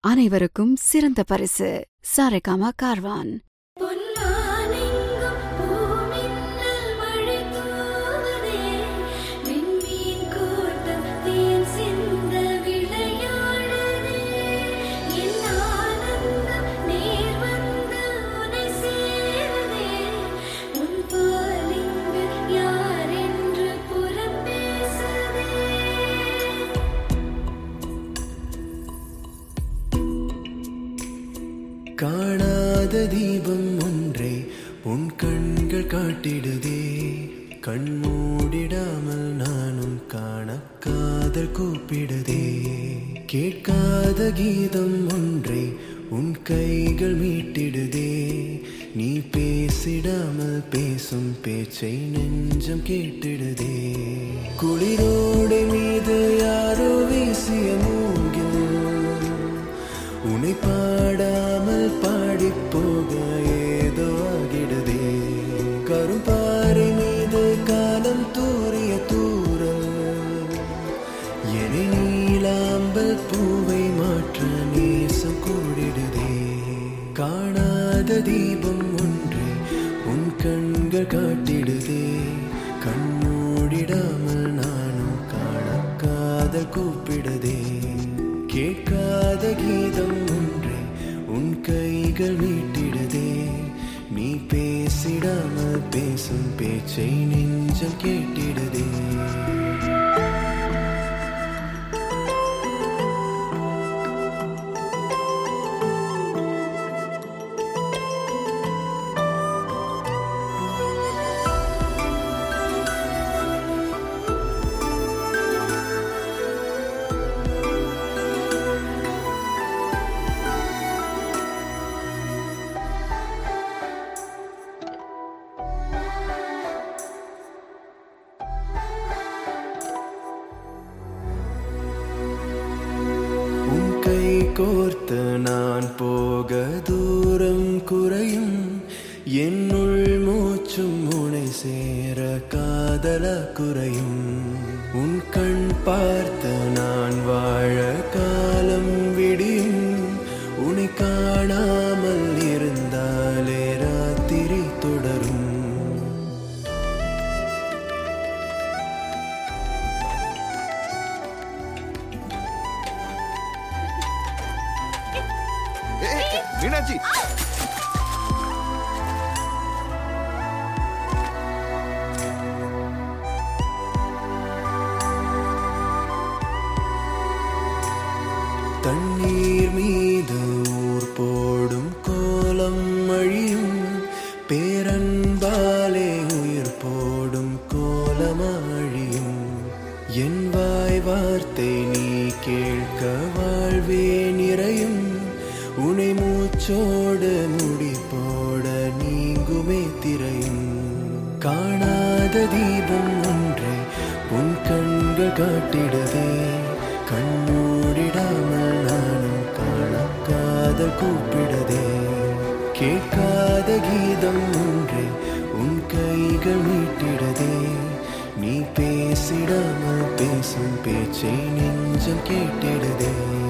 அனைவருக்கும் சிறந்த பரிசு சாரேகாமா கார்வான். காணாத தீபம் ஒன்றை உன் கண்கள் காட்டிடுதே, கண் மூடிடாமல் நானும் காண காதல் கூப்பிடுதே. கேட்காத கீதம் ஒன்றை உன் கைகள் மீட்டிடுதே, நீ பேசிடாமல் பேசும் பேச்சை நெஞ்சம் கேட்டிடுதே. குளிரோடை மீது யாரோ வீசிய மூங்கில் உன்னை பாடாமல் பாடி போக ஏதோ ஆகிடுதே. கரும்பாறை மீது காலம் தூரிய தூரல் என்னை நீலாம்பல் பூவை மாற்ற நேசம் கூடிடுதே. காணாத தீபம் ஒன்றை உன் கண்கள் காட்டிடுதே, கண் மூடிடாமல் நானும் காண காதல் கூப்பிடுதே. கேட்காத கீதம் ஒன்றை உன் கைகள் மீட்டிடுதே, நீ பேசிடாமல் பேசும் பேச்சை நெஞ்சம் கேட்டிடுதே. கோர்த்து நான் போக தூரம் குறையும், என்னுள் மூச்சும் உனை சேர காதல குறையும். உன் கண் பார்த்து நான் வாழ காலம் விடியும், உன்னை காணாமல் இருந்தாலே ராத்திரி தொடரும். மீனாட்சி, தண்ணீர் மீது ஊர் போடும் கோலம் அழியும், பேரன்பாலே உயிர் போடும் கோலமாழியும். என் வாய் வார்த்தை நீ கேட்க வாழ்வே நிறையும், உனை மூச்சோடு முடி போட நீங்குமே திரையும். காணாத தீபம் ஒன்றை உன் கண்கள் காட்டிடுதே, கண் மூடிடாமல் நானும் காண காதல் கூப்பிடுதே. கேட்காத கீதம் ஒன்றை உன் கைகள் மீட்டிடுதே, நீ பேசிடாமல் பேசும் பேச்சை நெஞ்சம் கேட்டிடுதே.